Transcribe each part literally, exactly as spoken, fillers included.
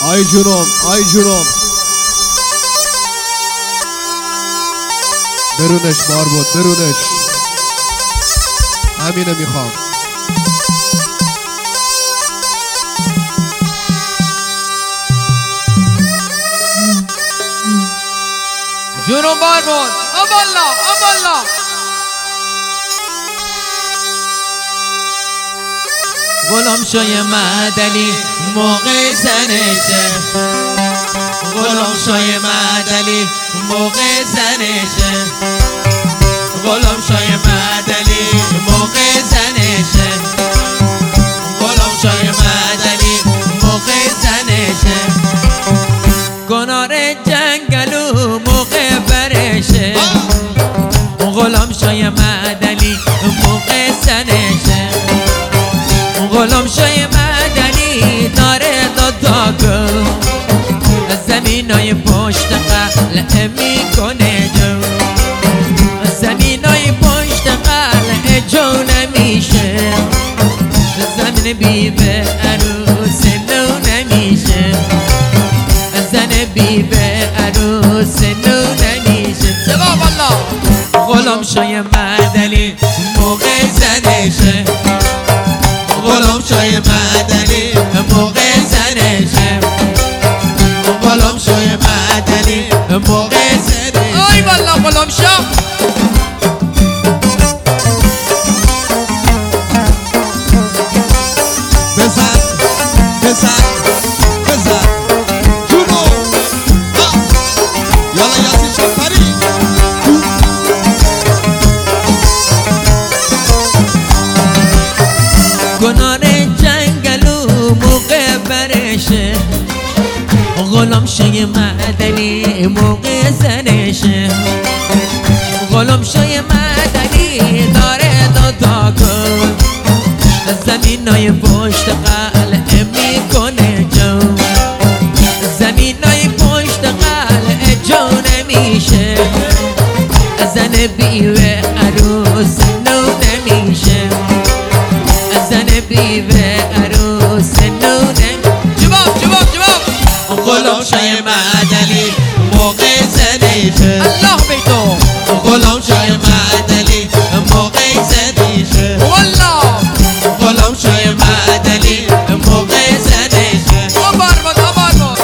آی جونم آی جونم برونش بار بود برونش همینه میخوام جونم بار بود امالله امالله غلام شای مدلی موقع زنشه غلام شای مدلی موقع زنشه غلام شای مدلی موقع زنشه غلام شای مدلی موقع زنشه کنار جنگلو موقع برشه غلام شای مدلی موقع زنشه غلام شای مدنی داره دادا زمینای پشت قلعه میکنه جو زمینای پشت قلعه جو نمیشه زمین بیوه عروس نو نمیشه زن بیوه عروس نو نمیشه جواب الله غلام شای مدنی موقع زنشه غلام شای مدنی موقع زنشه غلام شای مدنی موقع زنشه آی والله غلام شا بزن بزن بزن جونو یالا یاسین شفری کنار جنگلو موقع برشه غلام شای مدنی موقع زنشه غلام شای مدنی داره دادا کن زمینای پشت قلعه میکنه جو زمینای پشت قلعه جو نمیشه زن بیوه عروس نو نمیشه زن بیوه عروس نو نمیشه جواب جواب جواب غلام شای مدنی موقع زنشه الله بیتو غلام شای مدنی موقع زنشه والله غلام شای مدنی موقع زنشه آبار بود آبار بود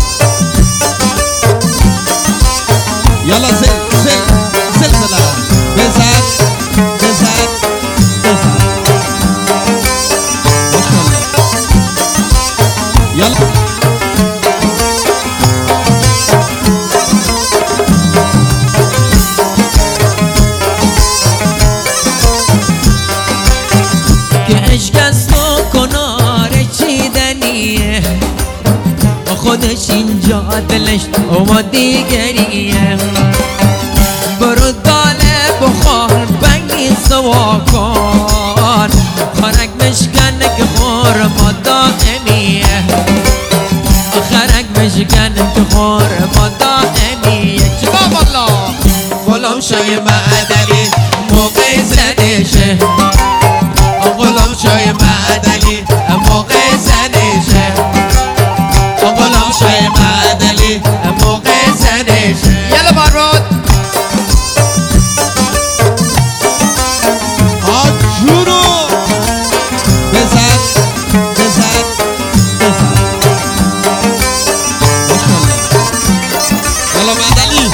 یالا زل زل زلزله بزن بزن بزن ماشاءالله یالا که عشق از تو کنار چیدنیه خودش اینجا دلش و دیگریه برو داله بخور بنگی سوا کن خرک مشکن که خور ما دائمیه خرک مشکن که خور ما دائمیه جواب الله غلام شای مدنی موقع زنشه غلام شای مدنی موقع زنشه غلام شای مدنی موقع زنشه یلا بارود آ جونو بزن بزن بزن ماشاءالله یالا مدنی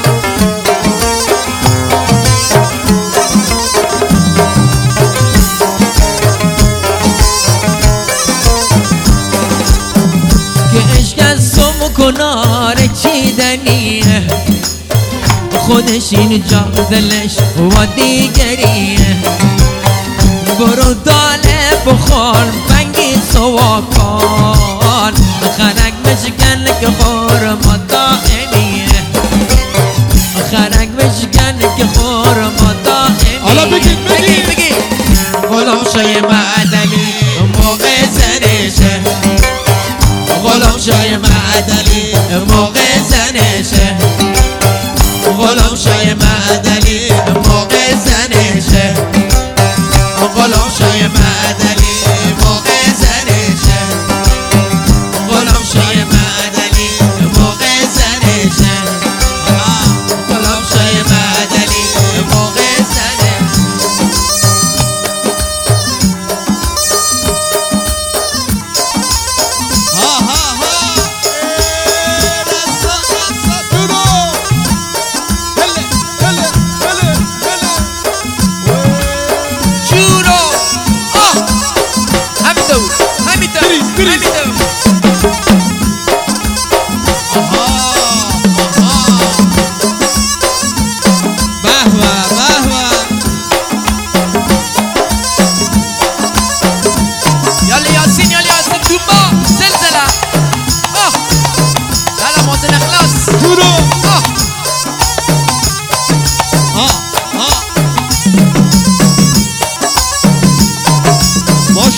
کنار چیدنیه خودش اینجا دلش و دیگریه برو داله بخور بنگی سوا کن خرک مشکن که خور ما دائمیه خرک مشکن که خور ما دائمیه حالا بگید بگید بگید غلام شای مدنی موقع زنشه غلام شای مدنی موقع زنشه غلام شای مدنی موقع زنشه غلام شای مدنی موقع زنشه غلام شای مدنی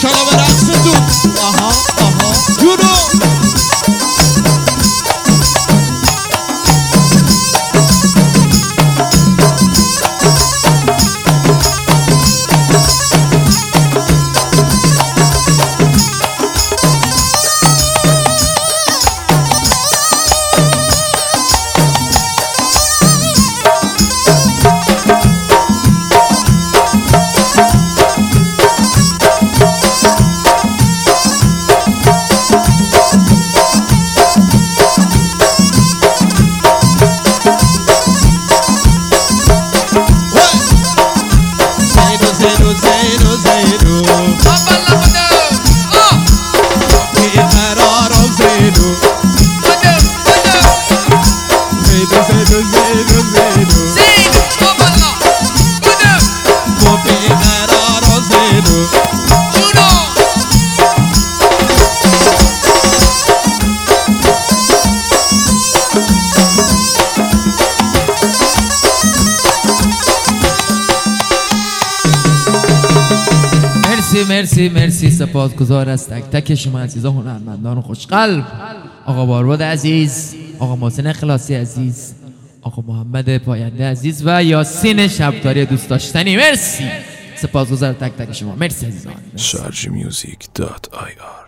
انشالله به رقصتون آها آها جونو زیرو زیرو زیرو بابا لبنو آه بیقرارم زیرو بده بده زیرو زیرو زیرو زیرو زین بابا لا بده با بیقرارم زیرو جونو مرسی مرسی مرسی سپاسگزار از تک تک شما عزیزان هنرمندان خوشقلب، آقا بارباد عزیز، آقا محسن اخلاصی عزیز، آقا محمد پاینده عزیز و یاسین شبداری دوست داشتنی. مرسی سپاسگزار تک تک شما. مرسی عزیزان. شارژ میوزیک دات آی آر